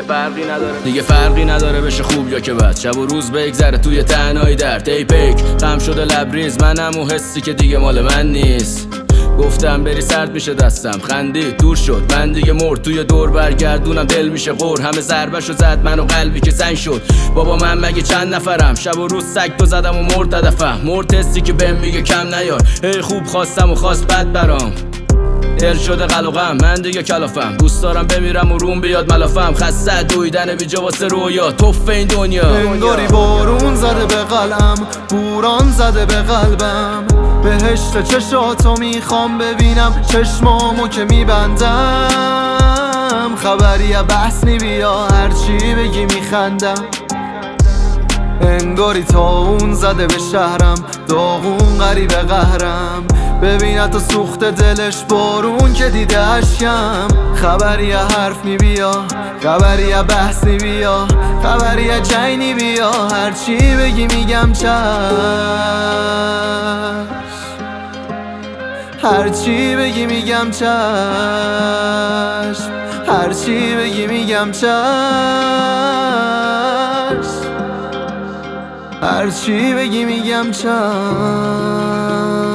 دیگه فرقی نداره بشه خوب یا که بد، شب و روز بگذره توی تنهایی درد. ای پیک غم شده لبریز منم و حسی که دیگه مال من نیست. گفتم بری سرد میشه دستم، خندید دور شد من دیگه مرد. توی دور برگردونم دل میشه غور، همه ضربشو زد منو قلبی که زنگ شد. بابا من مگه چند نفرم، شب و روز سگ تو زدم و مرد هدفم. مرد حسی که بهم میگه کم نیار، هی خوب خواستم و خواست بد برام. دل شده قلقم من دیگه کلافم، دوست دارم بمیرم و روم بیاد ملافم. خسته دویدن بیجا واسه رویا توف این دنیا. انگاری بارون زده به قلم، بوران زده به قلبم. بهشت چشاتو میخوام ببینم، چشمامو که میبندم. خبری بحث نی بیا، هرچی بگی میخندم. انگاری تا اون زده به شهرم، داغون غریب قهرم. ببینه تو سوخت دلش بارون که دیده اشکم. خبری حرف نی بیا، خبری بحث نی بیا، خبری جنگ نی بیا. هرچی بگی میگم چشم، هرچی بگی میگم چشم، هرچی بگی میگم چشم، هرچی بگی میگم چشم.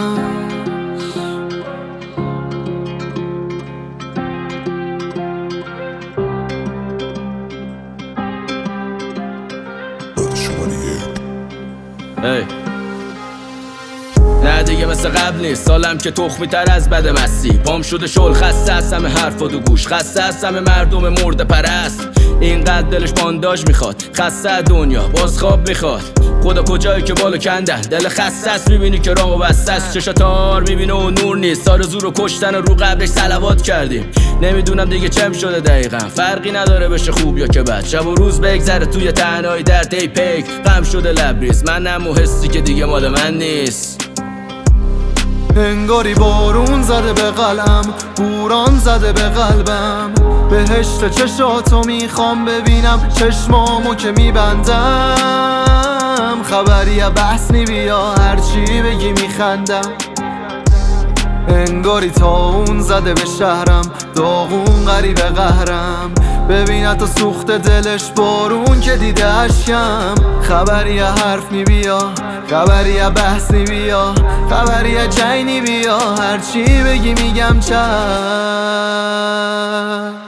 نه دیگه مثل قبل نیست، سالم که تخمی تر از بد مستی. پام شده شل، خسته از همه حرف و دو گوش، خسته از همه مردم مرده پرست. اینقدر دلش بانداج میخواد، خسته از دنیا باز خواب میخواد. خدا کجایی که بالو کندن، دل خسته است میبینی که راهو بسته است. چشا تار میبینه و نور نیست، آرزو رو کشتن و رو قبرش صلوات کردیم. نمیدونم دیگه چم شده دقیقا، فرقی نداره بشه خوب یا که بد. شب و روز بگذره توی تنهایی درد. ای پیک غم شده لبریز منم و حسی که دیگه مال من نیست. انگاری بارون زده به قلم، بوران زده به قلبم. بهشت چشاتو میخوام ببینم، چشمامو که میبندم. خبری بحث نی بیا، هرچی بگی میخندم. انگاری تا اون زده به شهرم، داغون غریب قهرم. ببینه تو سوخت دلش بارون که دیده اشکم. خبری حرف نی بیا، خبری بحث نی بیا، خبری جنگ نی بیا. هرچی بگی میگم چشم.